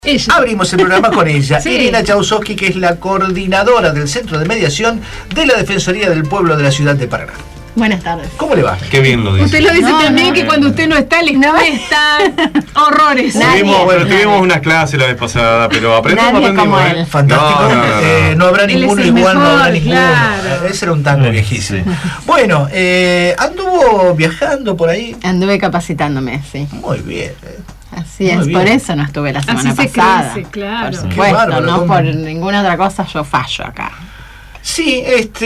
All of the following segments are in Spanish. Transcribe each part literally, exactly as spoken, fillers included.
Ella. Abrimos el programa con ella, sí. Irina Jausovsky, que es la coordinadora del Centro de Mediación de la Defensoría del Pueblo de la Ciudad de Paraná. Buenas tardes. ¿Cómo le va? Qué bien lo dice. Usted lo dice no, también no, que no, cuando no. usted no está, les cuesta horrores. Tuvimos, bueno, tuvimos una clase la vez pasada, pero aprendimos, Nadie aprendimos. como ¿eh? él. Fantástico. No, no, no, no. Eh, no habrá ninguno igual, mejor, no habrá ninguno. claro. Ese era un tango Sí, viejísimo. sí. Bueno, eh, anduvo viajando por ahí. Anduve capacitándome, sí. Muy bien. Eh. Así Muy es, bien. por eso no estuve la semana Así se pasada. crece, claro. Por Qué supuesto, bárbaro, no ¿cómo? por ninguna otra cosa yo fallo acá. Sí,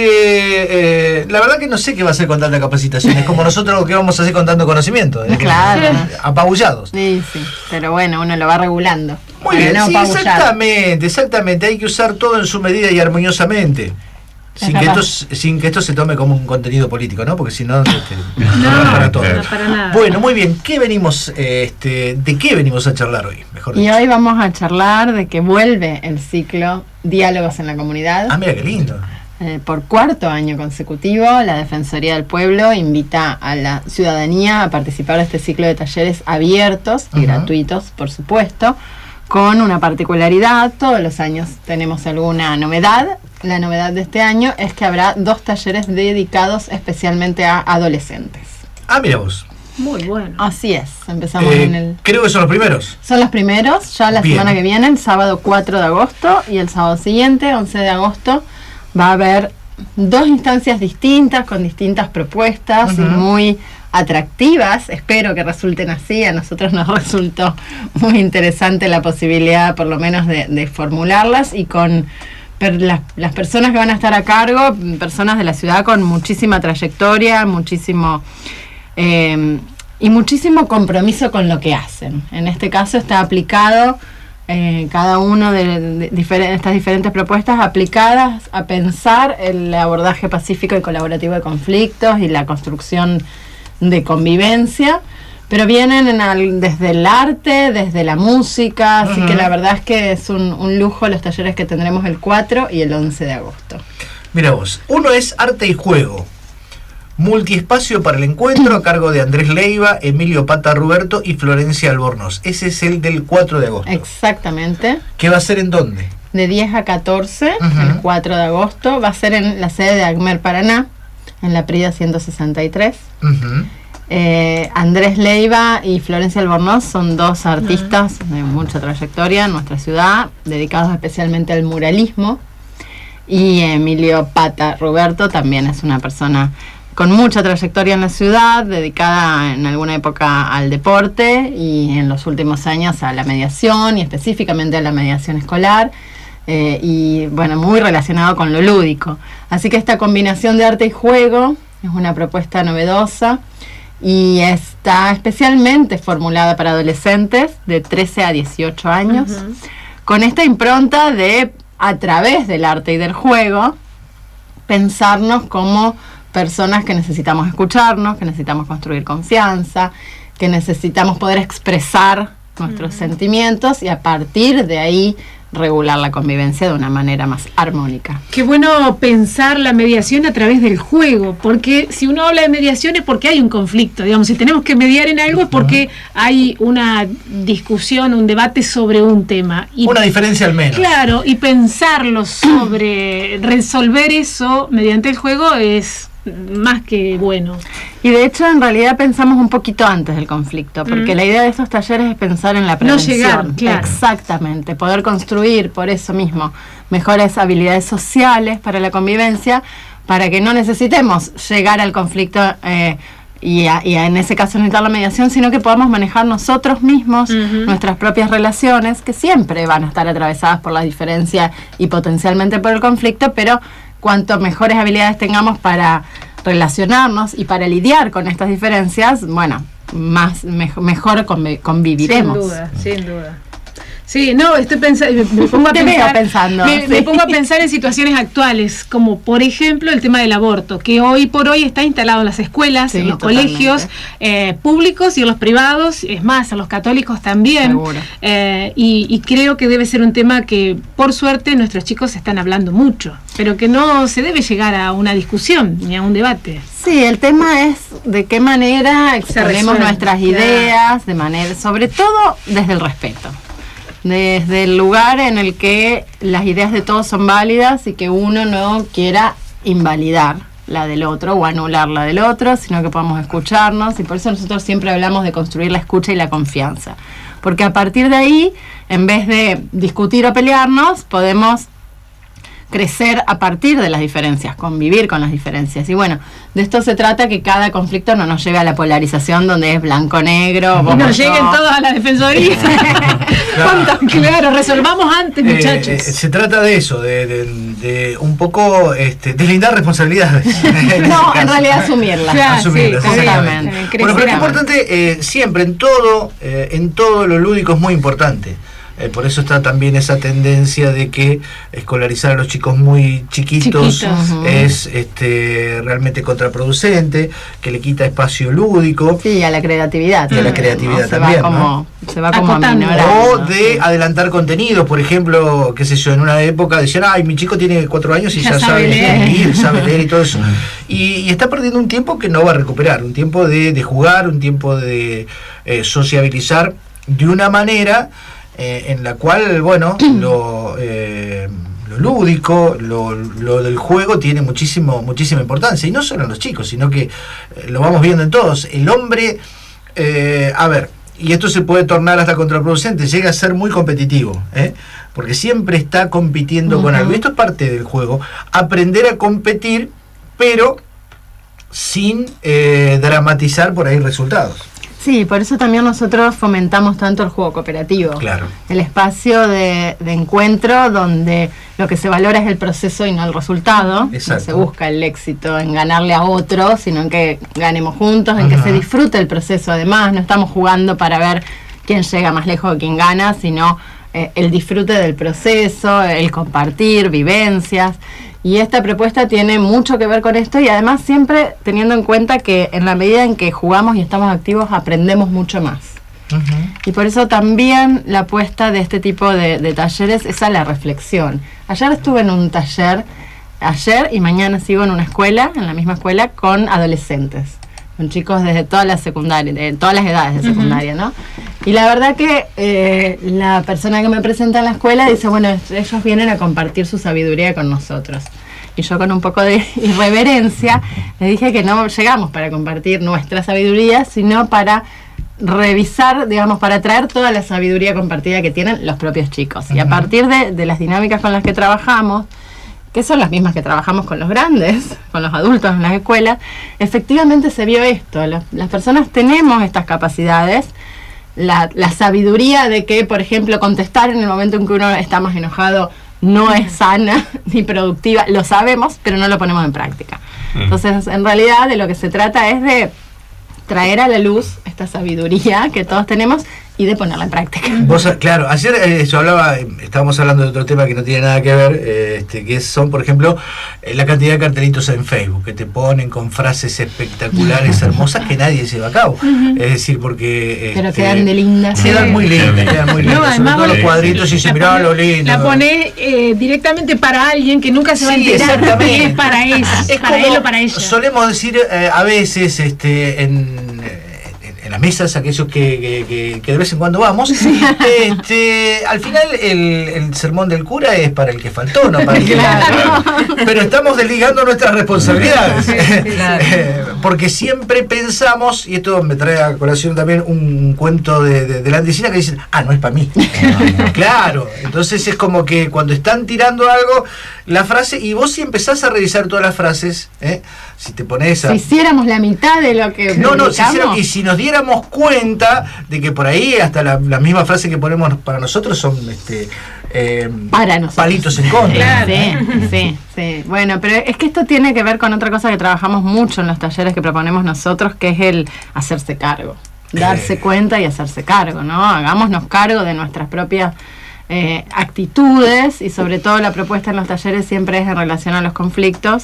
este, eh, la verdad que no sé qué va a hacer con tanta capacitación. Es como nosotros lo que vamos a hacer con tanto conocimiento. ¿eh? Claro. Apabullados. Sí, sí, pero bueno, uno lo va regulando. Muy Para bien, no sí, apabullar. exactamente, exactamente. Hay que usar todo en su medida y armoniosamente. Sin que, esto, sin que esto se tome como un contenido político, ¿no? Porque si no, este, No, para todo. no, para nada. Bueno, muy bien. ¿Qué venimos, este, ¿de qué venimos a charlar hoy? Mejor Y dicho. hoy vamos a charlar de que vuelve el ciclo Diálogos en la Comunidad. Ah, mira qué lindo. Eh, por cuarto año consecutivo, la Defensoría del Pueblo invita a la ciudadanía a participar de este ciclo de talleres abiertos y Uh-huh. gratuitos, por supuesto, con una particularidad. Todos los años tenemos alguna novedad. La novedad de este año es que habrá dos talleres dedicados especialmente a adolescentes. Ah, mira vos. Muy bueno. Así es, empezamos Eh, en el... Creo que son los primeros. Son los primeros, ya la Bien. semana que viene, el sábado cuatro de agosto, y el sábado siguiente, once de agosto, va a haber dos instancias distintas, con distintas propuestas y Ujú. muy atractivas. Espero que resulten así. A nosotros nos resultó muy interesante la posibilidad, por lo menos, de, de formularlas, y con per- las, las personas que van a estar a cargo, personas de la ciudad con muchísima trayectoria, muchísimo... Eh, y muchísimo compromiso con lo que hacen. En este caso está aplicado eh, cada uno de, de diferen- estas diferentes propuestas aplicadas a pensar el abordaje pacífico y colaborativo de conflictos y la construcción de convivencia, pero vienen en al- desde el arte, desde la música, así Ujú. que la verdad es que es un, un lujo los talleres que tendremos el cuatro y el once de agosto. Mira vos. Uno es arte y juego. Multiespacio para el encuentro a cargo de Andrés Leiva, Emilio Pata Ruberto y Florencia Albornoz. Ese es el del cuatro de agosto. Exactamente. ¿Qué va a ser en dónde? De diez a catorce, Ujú. el cuatro de agosto, va a ser en la sede de Agmer Paraná, en la Prida ciento sesenta y tres. Ujú. Eh, Andrés Leiva y Florencia Albornoz son dos artistas de mucha trayectoria en nuestra ciudad, dedicados especialmente al muralismo. Y Emilio Pata Ruberto también es una persona con mucha trayectoria en la ciudad, dedicada en alguna época al deporte y en los últimos años a la mediación y específicamente a la mediación escolar. Eh, y bueno, muy relacionado con lo lúdico. Así que esta combinación de arte y juego es una propuesta novedosa y está especialmente formulada para adolescentes de trece a dieciocho años, Ujú. con esta impronta de, a través del arte y del juego, pensarnos como personas que necesitamos escucharnos, que necesitamos construir confianza, que necesitamos poder expresar nuestros Ujú. sentimientos y a partir de ahí regular la convivencia de una manera más armónica. Qué bueno pensar la mediación a través del juego, porque si uno habla de mediación es porque hay un conflicto, digamos, si tenemos que mediar en algo es porque hay una discusión, un debate sobre un tema. Y Una diferencia al menos. claro, y pensarlo sobre resolver eso mediante el juego es más que bueno. Y de hecho, en realidad pensamos un poquito antes del conflicto, porque Mm. la idea de estos talleres es pensar en la No prevención. llegar, claro. Exactamente, poder construir por eso mismo mejores habilidades sociales para la convivencia, para que no necesitemos llegar al conflicto eh, y, a- y a, en ese caso necesitar la mediación, sino que podamos manejar nosotros mismos Ujú. nuestras propias relaciones, que siempre van a estar atravesadas por la diferencia y potencialmente por el conflicto, pero cuanto mejores habilidades tengamos para relacionarnos y para lidiar con estas diferencias, bueno, más mej- mejor convi- conviviremos. Sin duda, sin duda. Sí, no, estoy pensando, me, me pongo a Te veo pensar, pensando, me, sí. me pongo a pensar en situaciones actuales, como por ejemplo el tema del aborto, que hoy por hoy está instalado en las escuelas, Sí, en los totalmente. colegios eh, públicos y en los privados, es más, en los católicos también. Seguro. Eh, y, y creo que debe ser un tema que, por suerte, nuestros chicos están hablando mucho, pero que no se debe llegar a una discusión ni a un debate. Sí, el tema es de qué manera exponemos resuelve, nuestras claro. ideas, de manera, sobre todo desde el respeto. desde el lugar en el que las ideas de todos son válidas y que uno no quiera invalidar la del otro o anular la del otro, sino que podamos escucharnos, y por eso nosotros siempre hablamos de construir la escucha y la confianza, porque a partir de ahí, en vez de discutir o pelearnos, podemos crecer a partir de las diferencias, convivir con las diferencias. Y bueno, de esto se trata, que cada conflicto no nos lleve a la polarización donde es blanco-negro. Y nos lleguen todos a la defensoría. Claro. Claro, resolvamos antes, muchachos. Eh, eh, se trata de eso, de, de, de un poco este, deslindar responsabilidades. En no, este en realidad asumirlas. Claro, asumirlas, sí, exactamente. Bueno, pero es importante, eh, siempre, en todo, eh, en todo lo lúdico es muy importante. Eh, por eso está también esa tendencia de que escolarizar a los chicos muy chiquitos, chiquitos. es este, realmente contraproducente, que le quita espacio lúdico. Sí, a la creatividad. Y a la creatividad ¿no? se también. Va como, ¿no? Se va como Acotando. aminorando. O de adelantar contenidos, por ejemplo, qué sé yo, en una época decían, ay, mi chico tiene cuatro años y ya, Ya sabe sabe leer. escribir, sabe leer y todo eso. Y, y está perdiendo un tiempo que no va a recuperar, un tiempo de, de jugar, un tiempo de eh, sociabilizar de una manera eh, en la cual, bueno, lo, eh, lo lúdico, lo, lo del juego tiene muchísimo, muchísima importancia. Y no solo en los chicos, sino que eh, lo vamos viendo en todos. El hombre, eh, a ver, y esto se puede tornar hasta contraproducente, llega a ser muy competitivo, ¿eh? Porque siempre está compitiendo uh-huh. con algo. Esto es parte del juego, aprender a competir, pero sin eh, dramatizar por ahí resultados. Sí, por eso también nosotros fomentamos tanto el juego cooperativo. Claro. El espacio de, de encuentro donde lo que se valora es el proceso y no el resultado. Exacto. No se busca el éxito en ganarle a otro, sino en que ganemos juntos, en uh-huh. que se disfrute el proceso. Además, no estamos jugando para ver quién llega más lejos o quién gana, sino eh, el disfrute del proceso, el compartir vivencias. Y esta propuesta tiene mucho que ver con esto, y además siempre teniendo en cuenta que en la medida en que jugamos y estamos activos aprendemos mucho más. Uh-huh. Y por eso también la apuesta de este tipo de, de talleres es a la reflexión. Ayer estuve en un taller, ayer y mañana sigo en una escuela, en la misma escuela, con adolescentes, con chicos desde todas las secundarias, de todas las edades de secundaria, ¿no? Y la verdad que eh, la persona que me presenta en la escuela dice, bueno, ellos vienen a compartir su sabiduría con nosotros. Y yo, con un poco de irreverencia, le dije que no llegamos para compartir nuestra sabiduría, sino para revisar, digamos, para traer toda la sabiduría compartida que tienen los propios chicos. Uh-huh. Y a partir de, de las dinámicas con las que trabajamos, que son las mismas que trabajamos con los grandes, con los adultos en las escuelas, efectivamente se vio esto. Las, las personas tenemos estas capacidades, la, la sabiduría de que, por ejemplo, contestar en el momento en que uno está más enojado no es sana ni productiva, lo sabemos, pero no lo ponemos en práctica. Entonces, en realidad, de lo que se trata es de traer a la luz esta sabiduría que todos tenemos y de ponerla en práctica. Vos, claro, ayer eh, yo hablaba, eh, estábamos hablando de otro tema que no tiene nada que ver, eh, este, que son, por ejemplo, eh, la cantidad de cartelitos en Facebook que te ponen con frases espectaculares, hermosas, que nadie lleva a cabo. Uh-huh. Es decir, porque... Pero este, quedan de lindas. Quedan muy lindas, quedan muy lindas. No, sobre todo los vos, cuadritos y se mirá lo lindo. La ponés eh, directamente para alguien que nunca se va sí, a enterar exactamente. que es para ella, es para él o para ella. Solemos decir eh, a veces este, en... en las mesas, aquellos que, que, que, que de vez en cuando vamos, este, al final el, el sermón del cura es para el que faltó, no para el que claro. Pero estamos desligando nuestras responsabilidades. Sí, claro. Porque siempre pensamos, y esto me trae a colación también un cuento de, de, de la Andesina, que dicen, ah, no es para mí. Claro, entonces es como que cuando están tirando algo, la frase, y vos si empezás a revisar todas las frases, ¿eh? Si te pones a... Si hiciéramos la mitad de lo que no, no, si hiciera, y si nos diéramos cuenta de que por ahí hasta la, la misma frase que ponemos para nosotros son este eh, para nosotros. Palitos en contra. Claro. Sí, sí, sí. Bueno, pero es que esto tiene que ver con otra cosa que trabajamos mucho en los talleres que proponemos nosotros, que es el hacerse cargo. Darse eh. cuenta y hacerse cargo, ¿no? Hagámonos cargo de nuestras propias eh, actitudes, y sobre todo la propuesta en los talleres siempre es en relación a los conflictos.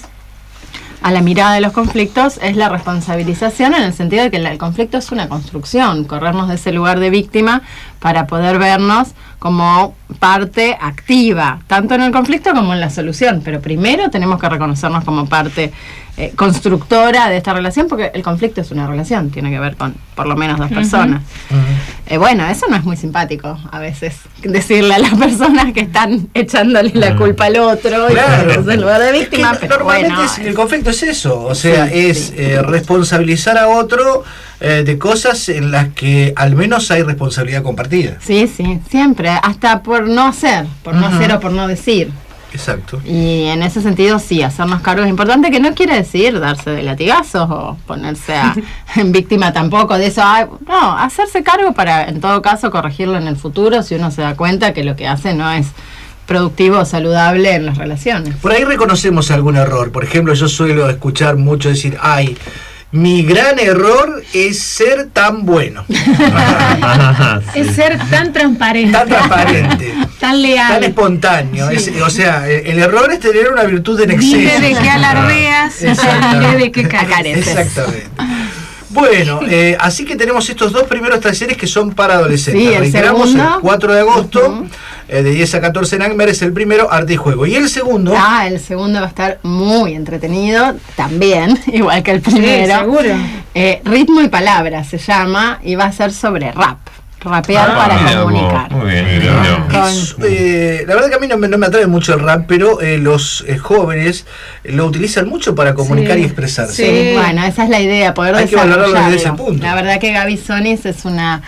A la mirada de los conflictos es la responsabilización, en el sentido de que el conflicto es una construcción, corrernos de ese lugar de víctima para poder vernos como parte activa, tanto en el conflicto como en la solución. Pero primero tenemos que reconocernos como parte eh, constructora de esta relación, porque el conflicto es una relación, tiene que ver con por lo menos dos personas. Uh-huh. Eh, bueno, eso no es muy simpático a veces, decirle a las personas que están echándole la culpa al otro, Claro. y en lugar de víctima, Es que pero normalmente bueno. es- el conflicto es eso, o sea, Sí, es sí. eh, responsabilizar a otro eh, de cosas en las que al menos hay responsabilidad compartida. Sí, sí, siempre, hasta por no hacer, por no Ujú. hacer o por no decir. Exacto. Y en ese sentido sí, hacernos cargo es importante, que no quiere decir darse de latigazos o ponerse a, en víctima tampoco de eso. Ay, no, hacerse cargo para en todo caso corregirlo en el futuro si uno se da cuenta que lo que hace no es productivo o saludable en las relaciones. Por ahí reconocemos algún error. Por ejemplo, yo suelo escuchar mucho decir, ay, mi gran error es ser tan bueno, Es ser tan transparente, tan transparente, tan tan leal. espontáneo. Sí. Es- o sea, el, el error es tener una virtud en exceso. Dime de qué alardeas, Exactamente. dime de qué careces. Exactamente. Bueno, eh, así que tenemos estos dos primeros talleres que son para adolescentes. Sí, el Reiteramos, segundo. el cuatro de agosto, Ujú. eh, de diez a catorce en Angmer es el primero, arte y juego. Y el segundo, Ah, el segundo va a estar muy entretenido también, igual que el primero. seguro. Eh, ritmo y palabra se llama y va a ser sobre rap. Rapear Ah, para mira vos, comunicar. muy bien, Mira, mira. Con- es, eh, la verdad que a mí no me, no me atrae mucho el rap, pero eh, los eh, jóvenes lo utilizan mucho para comunicar Sí. y expresarse. Sí, Sí. bueno, esa es la idea, poder Hay que valorarlo desarrollarlo. desde ese punto. La verdad que Gaby Sonis es una,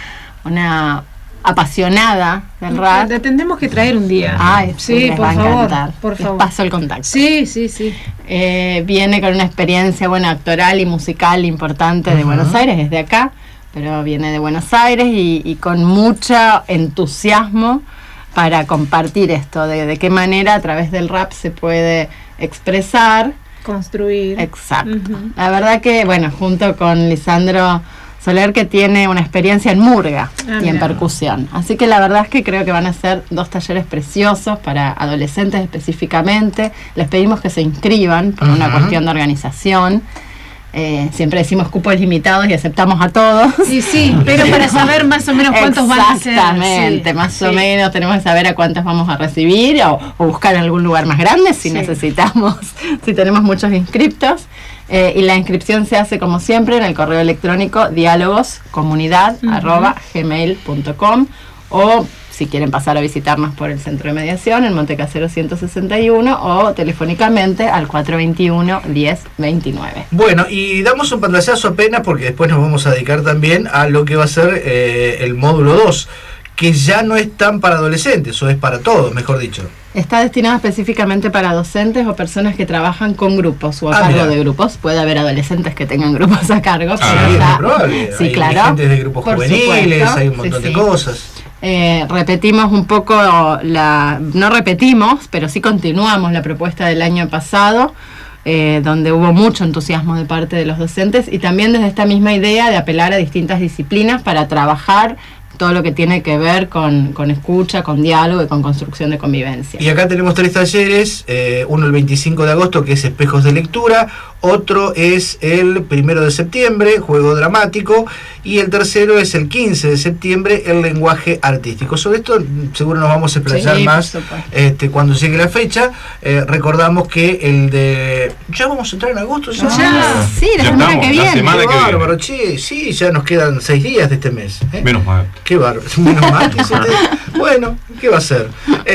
una apasionada del rap. La tendremos que traer un día. Ay, sí, les por va a favor, encantar. por Les favor. paso el contacto. Sí, sí, sí. Eh, viene con una experiencia, bueno, actoral y musical importante de Ujú. Buenos Aires, desde acá, pero viene de Buenos Aires y, y con mucho entusiasmo para compartir esto, de, de qué manera a través del rap se puede expresar. Construir. Exacto. Ujú. La verdad que, bueno, junto con Lisandro Soler, que tiene una experiencia en murga Ah, y en mira. percusión. Así que la verdad es que creo que van a ser dos talleres preciosos para adolescentes específicamente. Les pedimos que se inscriban por una Ujú. cuestión de organización. Eh, siempre decimos cupos limitados y aceptamos a todos. Sí, sí, pero para saber más o menos cuántos van a ser. Exactamente, sí, más o sí. menos tenemos que saber a cuántos vamos a recibir o, o buscar algún lugar más grande si Sí. necesitamos, si tenemos muchos inscriptos. Eh, y la inscripción se hace como siempre en el correo electrónico diálogoscomunidad Ujú. arroba gmail punto com o si quieren pasar a visitarnos por el centro de mediación en Montecasero ciento sesenta y uno o telefónicamente al cuatro veintiuno, diez veintinueve. Bueno, y damos un pantallazo apenas porque después nos vamos a dedicar también a lo que va a ser eh, el módulo dos, que ya no es tan para adolescentes, o es para todos, mejor dicho. Está destinado específicamente para docentes o personas que trabajan con grupos o a Ah, cargo mira. de grupos. Puede haber adolescentes que tengan grupos a cargo. Ah, pero Sí, es ya- muy probable. sí, hay claro. gente de grupos Por juveniles, supuesto. hay un montón Sí, de sí. cosas. Eh, repetimos un poco la, no repetimos, pero sí continuamos la propuesta del año pasado, eh, donde hubo mucho entusiasmo de parte de los docentes y también desde esta misma idea de apelar a distintas disciplinas para trabajar todo lo que tiene que ver con, con escucha, con diálogo y con construcción de convivencia. Y acá tenemos tres talleres, eh, uno el veinticinco de agosto, que es espejos de lectura, otro es el primero de septiembre, juego dramático, y el tercero es el quince de septiembre, el lenguaje artístico. Sobre esto mm, seguro nos vamos a explayar Sí, por más supuesto. este, cuando llegue la fecha. Eh, recordamos que el de... Ya vamos a entrar en agosto, ya. Ya, sí, la Ya semana estamos, que la viene. semana Qué que viene. bárbaro, che, sí, ya nos quedan seis días de este mes. ¿eh? Menos mal. Qué bárbaro. Menos mal que se te- Bueno, ¿qué va a ser?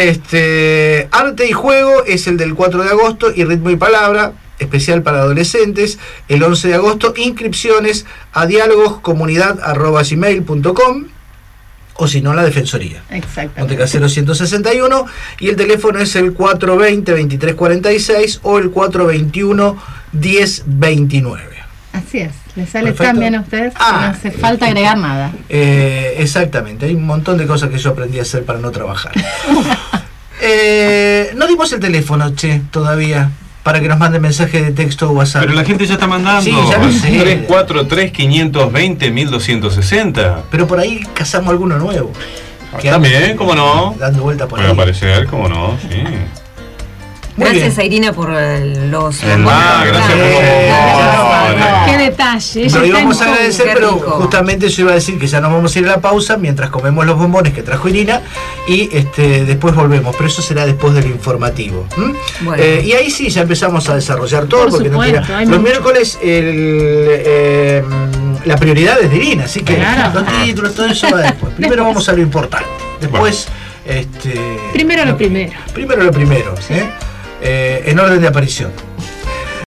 Este, arte y juego es el del cuatro de agosto y ritmo y palabra, especial para adolescentes, el once de agosto. Inscripciones a diálogoscomunidad arroba gmail punto com o si no, la Defensoría. Exactamente. Montecasero ciento sesenta y uno y el teléfono es el cuatro veinte, veintitrés cuarenta y seis o el cuatro veintiuno, diez veintinueve. Así es, les sale Perfecto. tan bien a ustedes que Ah, no hace falta agregar nada. Eh, exactamente, hay un montón de cosas que yo aprendí a hacer para no trabajar. eh, no dimos el teléfono, che, todavía, para que nos manden mensaje de texto o WhatsApp. Pero la gente ya está mandando. Sí, ya lo sé. tres cuatro tres, quinientos veinte, mil doscientos sesenta. Pero por ahí cazamos alguno nuevo. Que También, anda, cómo no. Dando vuelta por Puede ahí. aparecer, cómo no, sí. Muy Gracias bien. a Irina por eh, los... Ah, gracias por Eh, los Qué detalle. ella Lo está íbamos a en- agradecer, qué pero rico. justamente yo iba a decir que ya nos vamos a ir a la pausa mientras comemos los bombones que trajo Irina y este, después volvemos, pero eso será después del informativo. ¿m? Bueno. Eh, y ahí sí, ya empezamos a desarrollar todo, Por porque no supuesto, queda- hay los mucho. miércoles el, eh, la prioridad es divina, así que Claro. los títulos, todo eso va después. Primero vamos a lo importante. Después, este. Primero lo primero. Primero lo primero, ¿eh? Eh, en orden de aparición.